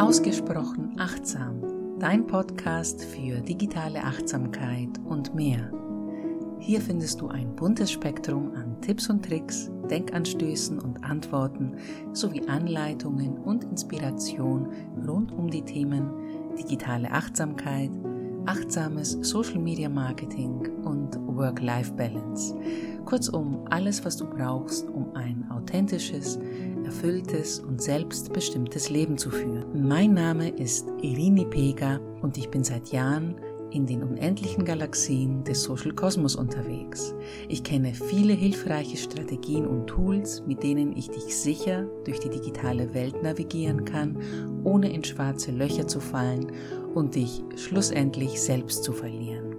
Ausgesprochen achtsam, dein Podcast für digitale Achtsamkeit und mehr. Hier findest du ein buntes Spektrum an Tipps und Tricks, Denkanstößen und Antworten sowie Anleitungen und Inspiration rund um die Themen digitale Achtsamkeit, achtsames Social Media Marketing und Work-Life-Balance. Kurzum, alles, was du brauchst, um ein authentisches, erfülltes und selbstbestimmtes Leben zu führen. Mein Name ist Irini Pega und ich bin seit Jahren in den unendlichen Galaxien des Social Kosmos unterwegs. Ich kenne viele hilfreiche Strategien und Tools, mit denen ich dich sicher durch die digitale Welt navigieren kann, ohne in schwarze Löcher zu fallen und dich schlussendlich selbst zu verlieren.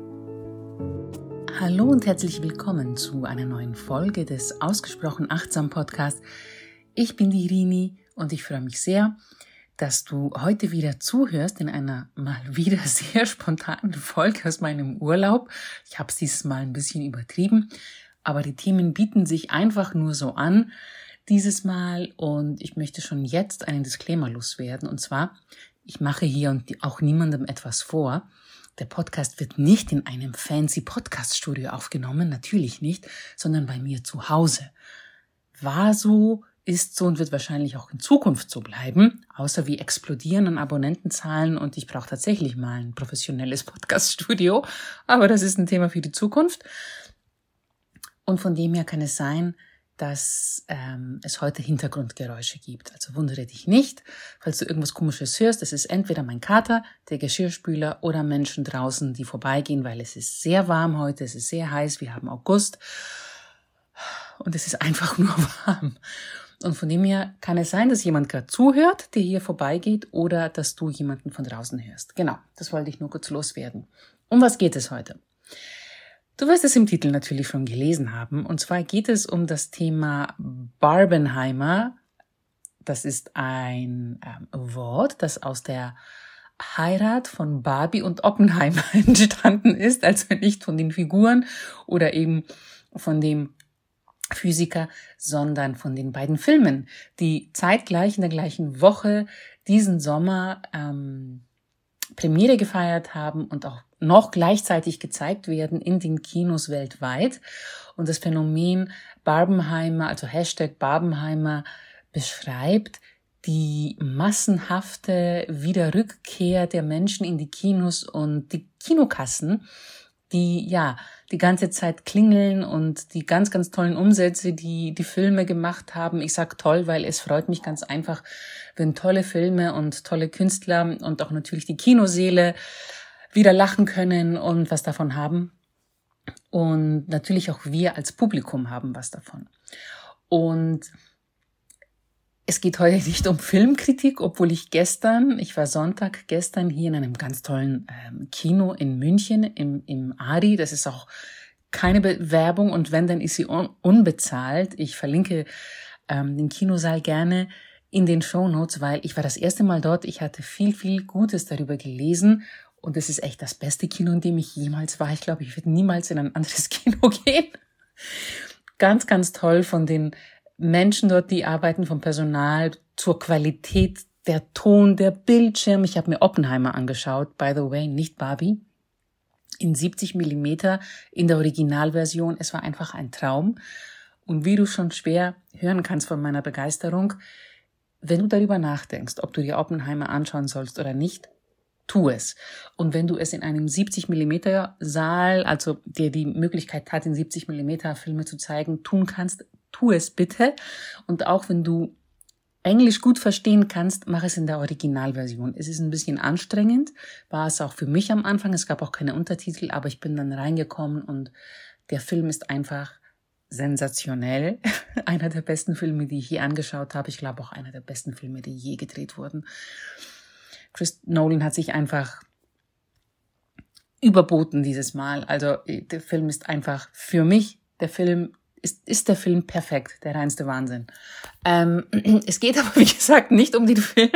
Hallo und herzlich willkommen zu einer neuen Folge des Ausgesprochen Achtsam Podcasts. Ich bin die Irini und ich freue mich sehr, dass du heute wieder zuhörst in einer mal wieder sehr spontanen Folge aus meinem Urlaub. Ich habe es dieses Mal ein bisschen übertrieben, aber die Themen bieten sich einfach nur so an dieses Mal und ich möchte schon jetzt einen Disclaimer loswerden. Und zwar, ich mache hier und auch niemandem etwas vor. Der Podcast wird nicht in einem fancy Podcast-Studio aufgenommen, natürlich nicht, sondern bei mir zu Hause. War so, ist so und wird wahrscheinlich auch in Zukunft so bleiben, außer wir explodieren an Abonnentenzahlen und ich brauche tatsächlich mal ein professionelles Podcast-Studio, aber das ist ein Thema für die Zukunft. Und von dem her kann es sein, dass es heute Hintergrundgeräusche gibt. Also wundere dich nicht, falls du irgendwas Komisches hörst. Es ist entweder mein Kater, der Geschirrspüler oder Menschen draußen, die vorbeigehen, weil es ist sehr warm heute, es ist sehr heiß, wir haben August und es ist einfach nur warm. Und von dem her kann es sein, dass jemand gerade zuhört, der hier vorbeigeht, oder dass du jemanden von draußen hörst. Genau, das wollte ich nur kurz loswerden. Um was geht es heute? Du wirst es im Titel natürlich schon gelesen haben. Und zwar geht es um das Thema Barbenheimer. Das ist ein Wort, das aus der Heirat von Barbie und Oppenheimer entstanden ist. Also nicht von den Figuren oder eben von dem Physiker, sondern von den beiden Filmen, die zeitgleich in der gleichen Woche diesen Sommer Premiere gefeiert haben und auch noch gleichzeitig gezeigt werden in den Kinos weltweit. Und das Phänomen Barbenheimer, also Hashtag Barbenheimer, beschreibt die massenhafte Wiederrückkehr der Menschen in die Kinos und die Kinokassen, die die ganze Zeit klingeln und die ganz, ganz tollen Umsätze, die die Filme gemacht haben. Ich sag toll, weil es freut mich ganz einfach, wenn tolle Filme und tolle Künstler und auch natürlich die Kinosäle wieder lachen können und was davon haben. Und natürlich auch wir als Publikum haben was davon. Und es geht heute nicht um Filmkritik, obwohl ich war Sonntag gestern hier in einem ganz tollen Kino in München, im Ari. Das ist auch keine Werbung und wenn, dann ist sie unbezahlt. Ich verlinke den Kinosaal gerne in den Shownotes, weil ich war das erste Mal dort. Ich hatte viel, viel Gutes darüber gelesen und es ist echt das beste Kino, in dem ich jemals war. Ich glaube, ich werde niemals in ein anderes Kino gehen. Ganz, ganz toll von den Menschen dort, die arbeiten, vom Personal, zur Qualität, der Ton, der Bildschirm. Ich habe mir Oppenheimer angeschaut, by the way, nicht Barbie, in 70 Millimeter in der Originalversion. Es war einfach ein Traum. Und wie du schon schwer hören kannst von meiner Begeisterung, wenn du darüber nachdenkst, ob du dir Oppenheimer anschauen sollst oder nicht, tu es. Und wenn du es in einem 70 Millimeter Saal, also der die Möglichkeit hat, in 70 Millimeter Filme zu zeigen, tun kannst, tu es bitte. Und auch wenn du Englisch gut verstehen kannst, mach es in der Originalversion. Es ist ein bisschen anstrengend, war es auch für mich am Anfang. Es gab auch keine Untertitel, aber ich bin dann reingekommen und der Film ist einfach sensationell. Einer der besten Filme, die ich je angeschaut habe. Ich glaube auch einer der besten Filme, die je gedreht wurden. Chris Nolan hat sich einfach überboten dieses Mal. Also der Film ist einfach für mich, ist der Film perfekt, der reinste Wahnsinn. Es geht aber, wie gesagt, nicht um den Film.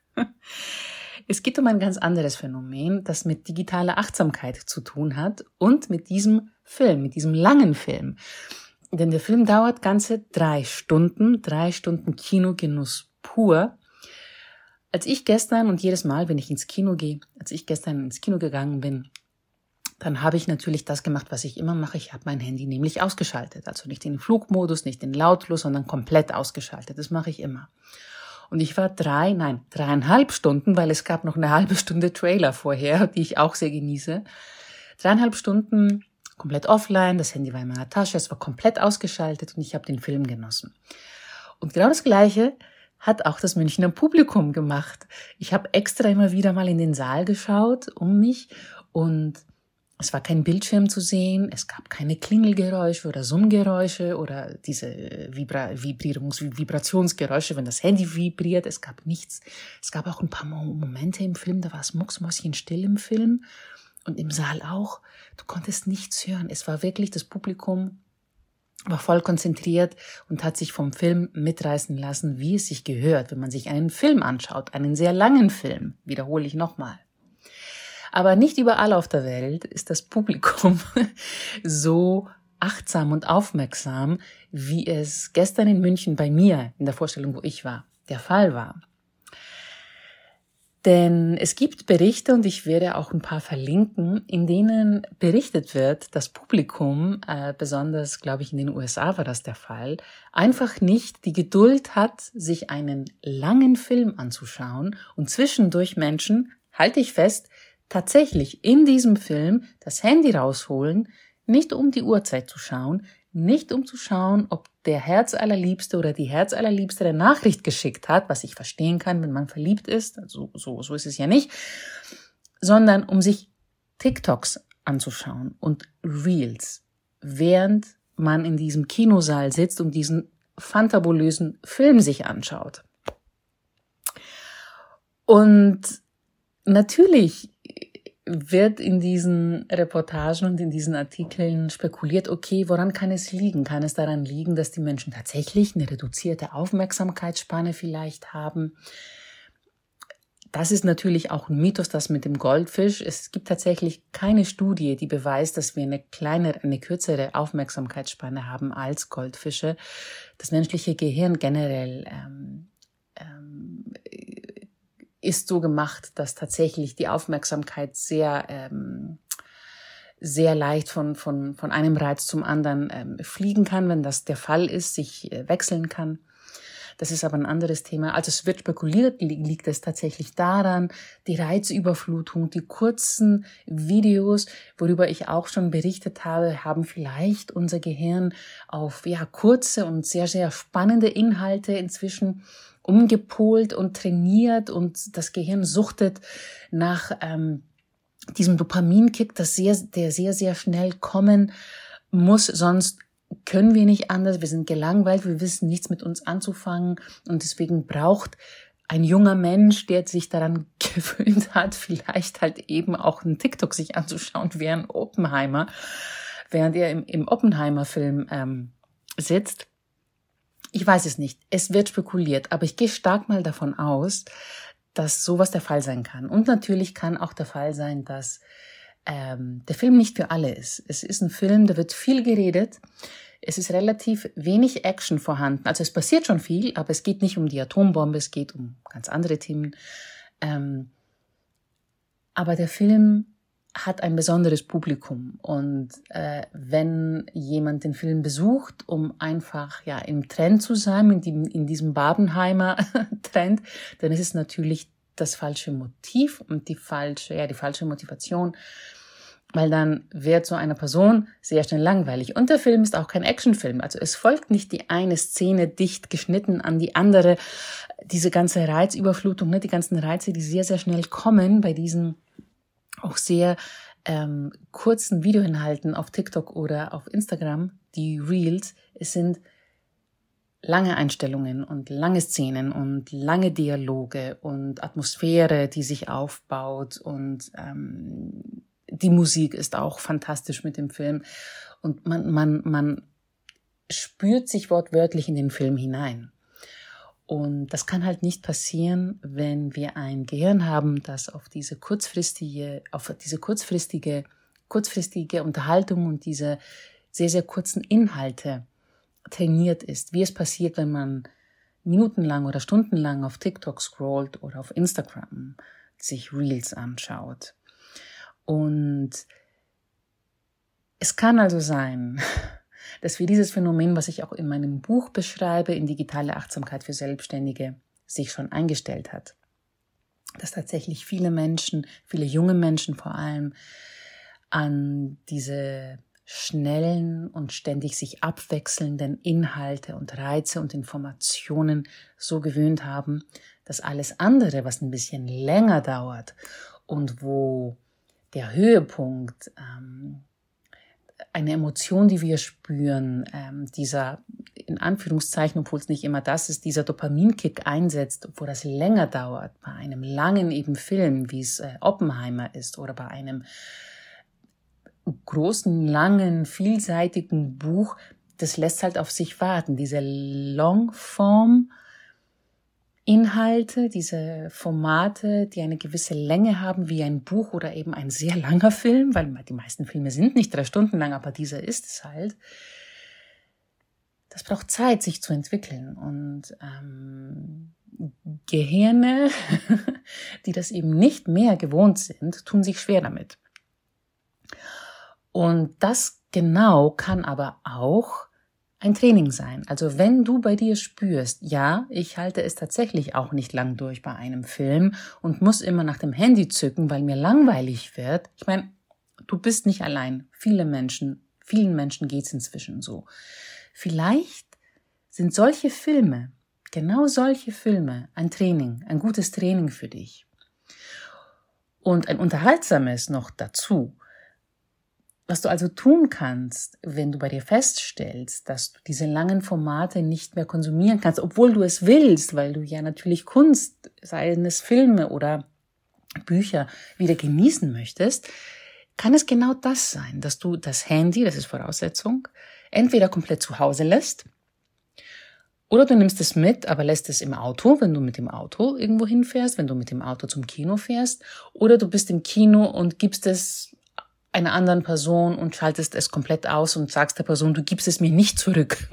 Es geht um ein ganz anderes Phänomen, das mit digitaler Achtsamkeit zu tun hat und mit diesem Film, mit diesem langen Film. Denn der Film dauert ganze 3 Stunden Kinogenuss pur. Als ich gestern und jedes Mal, wenn ich ins Kino gehe, als ich gestern ins Kino gegangen bin, dann habe ich natürlich das gemacht, was ich immer mache. Ich habe mein Handy nämlich ausgeschaltet. Also nicht in Flugmodus, nicht in lautlos, sondern komplett ausgeschaltet. Das mache ich immer. Und ich war 3,5 Stunden, weil es gab noch eine halbe Stunde Trailer vorher, die ich auch sehr genieße. 3,5 Stunden komplett offline, das Handy war in meiner Tasche, es war komplett ausgeschaltet und ich habe den Film genossen. Und genau das Gleiche hat auch das Münchner Publikum gemacht. Ich habe extra immer wieder mal in den Saal geschaut um mich und es war kein Bildschirm zu sehen, es gab keine Klingelgeräusche oder Summgeräusche oder diese Vibrationsgeräusche, wenn das Handy vibriert, es gab nichts. Es gab auch ein paar Momente im Film, da war es mucksmäuschenstill im Film und im Saal auch. Du konntest nichts hören. Es war wirklich, das Publikum war voll konzentriert und hat sich vom Film mitreißen lassen, wie es sich gehört, wenn man sich einen Film anschaut, einen sehr langen Film, wiederhole ich nochmal. Aber nicht überall auf der Welt ist das Publikum so achtsam und aufmerksam, wie es gestern in München bei mir, in der Vorstellung, wo ich war, der Fall war. Denn es gibt Berichte, und ich werde auch ein paar verlinken, in denen berichtet wird, das Publikum, besonders, glaube ich, in den USA war das der Fall, einfach nicht die Geduld hat, sich einen langen Film anzuschauen und zwischendurch Menschen, halte ich fest, tatsächlich in diesem Film das Handy rausholen, nicht um die Uhrzeit zu schauen, nicht um zu schauen, ob der Herzallerliebste oder die Herzallerliebste der Nachricht geschickt hat, was ich verstehen kann, wenn man verliebt ist, also so ist es ja nicht, sondern um sich TikToks anzuschauen und Reels, während man in diesem Kinosaal sitzt und diesen fantabulösen Film sich anschaut. Und natürlich wird in diesen Reportagen und in diesen Artikeln spekuliert, okay, woran kann es liegen? Kann es daran liegen, dass die Menschen tatsächlich eine reduzierte Aufmerksamkeitsspanne vielleicht haben? Das ist natürlich auch ein Mythos, das mit dem Goldfisch. Es gibt tatsächlich keine Studie, die beweist, dass wir eine kürzere Aufmerksamkeitsspanne haben als Goldfische. Das menschliche Gehirn generell ist so gemacht, dass tatsächlich die Aufmerksamkeit sehr leicht von einem Reiz zum anderen fliegen kann, wenn das der Fall ist, sich wechseln kann. Das ist aber ein anderes Thema. Also es wird spekuliert, liegt es tatsächlich daran, die Reizüberflutung, die kurzen Videos, worüber ich auch schon berichtet habe, haben vielleicht unser Gehirn auf kurze und sehr, sehr spannende Inhalte inzwischen umgepolt und trainiert und das Gehirn suchtet nach diesem Dopaminkick, der sehr, sehr schnell kommen muss, sonst können wir nicht anders, wir sind gelangweilt, wir wissen nichts mit uns anzufangen und deswegen braucht ein junger Mensch, der sich daran gewöhnt hat, vielleicht halt eben auch einen TikTok sich anzuschauen, während er im Oppenheimer-Film sitzt. Ich weiß es nicht, es wird spekuliert, aber ich gehe stark mal davon aus, dass sowas der Fall sein kann. Und natürlich kann auch der Fall sein, dass der Film nicht für alle ist. Es ist ein Film, da wird viel geredet. Es ist relativ wenig Action vorhanden. Also es passiert schon viel, aber es geht nicht um die Atombombe, es geht um ganz andere Themen. Aber der Film hat ein besonderes Publikum. Und wenn jemand den Film besucht, um einfach im Trend zu sein, in diesem Barbenheimer Trend, dann ist es natürlich das falsche Motiv und die falsche Motivation, weil dann wird so einer Person sehr schnell langweilig. Und der Film ist auch kein Actionfilm. Also es folgt nicht die eine Szene dicht geschnitten an die andere. Diese ganze Reizüberflutung, die ganzen Reize, die sehr, sehr schnell kommen bei diesen auch sehr kurzen Videoinhalten auf TikTok oder auf Instagram, die Reels, es sind lange Einstellungen und lange Szenen und lange Dialoge und Atmosphäre, die sich aufbaut und die Musik ist auch fantastisch mit dem Film und man spürt sich wortwörtlich in den Film hinein. Und das kann halt nicht passieren, wenn wir ein Gehirn haben, das auf diese kurzfristige Unterhaltung und diese sehr, sehr kurzen Inhalte trainiert ist. Wie es passiert, wenn man minutenlang oder stundenlang auf TikTok scrollt oder auf Instagram sich Reels anschaut. Und es kann also sein, dass wir dieses Phänomen, was ich auch in meinem Buch beschreibe, in digitale Achtsamkeit für Selbstständige, sich schon eingestellt hat. Dass tatsächlich viele Menschen, viele junge Menschen vor allem, an diese schnellen und ständig sich abwechselnden Inhalte und Reize und Informationen so gewöhnt haben, dass alles andere, was ein bisschen länger dauert und wo der Höhepunkt, eine Emotion, die wir spüren, dieser, in Anführungszeichen, obwohl es nicht immer das ist, dieser Dopaminkick einsetzt, wo das länger dauert, bei einem langen eben Film, wie es Oppenheimer ist, oder bei einem großen, langen, vielseitigen Buch, das lässt halt auf sich warten. Diese Longform-Inhalte, diese Formate, die eine gewisse Länge haben, wie ein Buch oder eben ein sehr langer Film, weil die meisten Filme sind nicht 3 Stunden lang, aber dieser ist es halt. Das braucht Zeit, sich zu entwickeln. Und Gehirne, die das eben nicht mehr gewohnt sind, tun sich schwer damit. Und das genau kann aber auch ein Training sein. Also wenn du bei dir spürst, ja, ich halte es tatsächlich auch nicht lang durch bei einem Film und muss immer nach dem Handy zücken, weil mir langweilig wird. Ich meine, du bist nicht allein. Vielen Menschen geht's inzwischen so. Vielleicht sind solche Filme, genau solche Filme, ein Training, ein gutes Training für dich. Und ein unterhaltsames noch dazu. Was du also tun kannst, wenn du bei dir feststellst, dass du diese langen Formate nicht mehr konsumieren kannst, obwohl du es willst, weil du ja natürlich Kunst, seien es Filme oder Bücher, wieder genießen möchtest, kann es genau das sein, dass du das Handy, das ist Voraussetzung, entweder komplett zu Hause lässt oder du nimmst es mit, aber lässt es im Auto, wenn du mit dem Auto irgendwo hinfährst, wenn du mit dem Auto zum Kino fährst, oder du bist im Kino und gibst es einer anderen Person und schaltest es komplett aus und sagst der Person, du gibst es mir nicht zurück.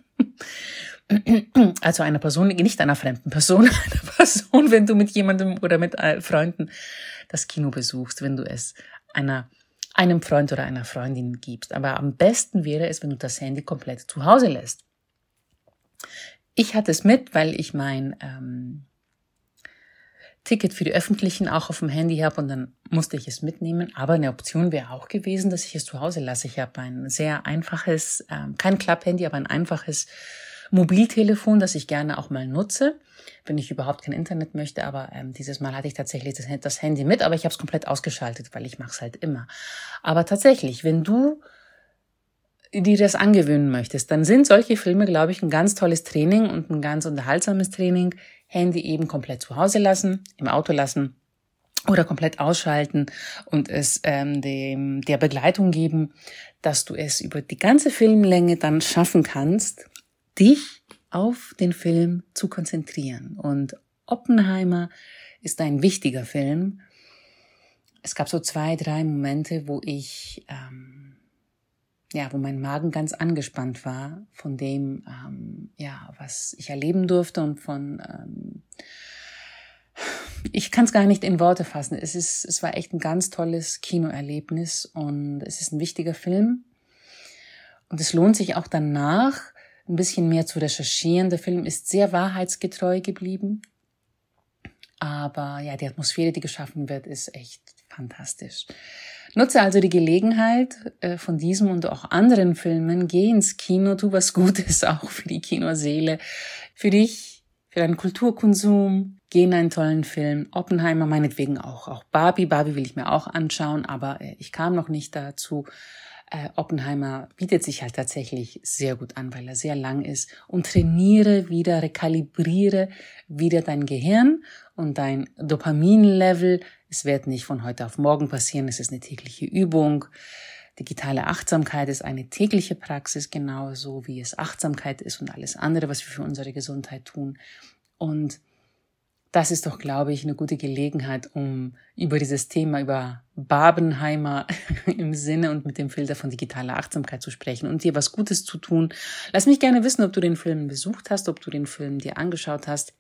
Also einer Person, nicht einer fremden Person, einer Person, wenn du mit jemandem oder mit Freunden das Kino besuchst, wenn du es einem Freund oder einer Freundin gibst. Aber am besten wäre es, wenn du das Handy komplett zu Hause lässt. Ich hatte es mit, weil ich mein Ticket für die Öffentlichen auch auf dem Handy habe und dann musste ich es mitnehmen. Aber eine Option wäre auch gewesen, dass ich es zu Hause lasse. Ich habe ein sehr einfaches, kein Klapp-Handy, aber ein einfaches Mobiltelefon, das ich gerne auch mal nutze, wenn ich überhaupt kein Internet möchte. Aber dieses Mal hatte ich tatsächlich das Handy mit, aber ich habe es komplett ausgeschaltet, weil ich mache es halt immer. Aber tatsächlich, wenn du dir das angewöhnen möchtest, dann sind solche Filme, glaube ich, ein ganz tolles Training und ein ganz unterhaltsames Training. Handy eben komplett zu Hause lassen, im Auto lassen oder komplett ausschalten und es der Begleitung geben, dass du es über die ganze Filmlänge dann schaffen kannst, dich auf den Film zu konzentrieren. Und Oppenheimer ist ein wichtiger Film. Es gab so 2, 3 Momente, wo ich wo mein Magen ganz angespannt war von dem, was ich erleben durfte und ich kann es gar nicht in Worte fassen. Es war echt ein ganz tolles Kinoerlebnis und es ist ein wichtiger Film. Und es lohnt sich auch danach, ein bisschen mehr zu recherchieren. Der Film ist sehr wahrheitsgetreu geblieben. Aber ja, die Atmosphäre, die geschaffen wird, ist echt fantastisch. Nutze also die Gelegenheit von diesem und auch anderen Filmen. Geh ins Kino, tu was Gutes auch für die Kinoseele, für dich, für deinen Kulturkonsum. Geh in einen tollen Film. Oppenheimer meinetwegen auch Barbie. Barbie will ich mir auch anschauen, aber ich kam noch nicht dazu. Oppenheimer bietet sich halt tatsächlich sehr gut an, weil er sehr lang ist. Und trainiere wieder, rekalibriere wieder dein Gehirn und dein Dopaminlevel. Es wird nicht von heute auf morgen passieren, es ist eine tägliche Übung. Digitale Achtsamkeit ist eine tägliche Praxis, genauso wie es Achtsamkeit ist und alles andere, was wir für unsere Gesundheit tun. Und das ist doch, glaube ich, eine gute Gelegenheit, um über dieses Thema, über Barbenheimer im Sinne und mit dem Filter von digitaler Achtsamkeit zu sprechen und dir was Gutes zu tun. Lass mich gerne wissen, ob du den Film besucht hast, ob du den Film dir angeschaut hast.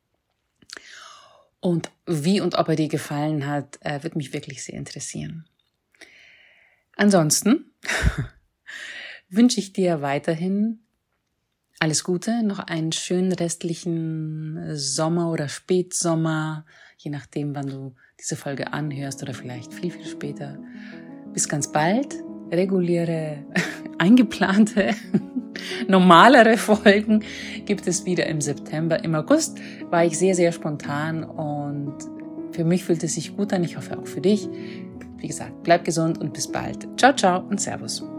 Und wie und ob er dir gefallen hat, wird mich wirklich sehr interessieren. Ansonsten wünsche ich dir weiterhin alles Gute, noch einen schönen restlichen Sommer oder Spätsommer, je nachdem, wann du diese Folge anhörst oder vielleicht viel, viel später. Bis ganz bald. Reguläre, eingeplante, normalere Folgen gibt es wieder im September. Im August war ich sehr, sehr spontan und für mich fühlt es sich gut an. Ich hoffe auch für dich. Wie gesagt, bleib gesund und bis bald. Ciao, ciao und Servus.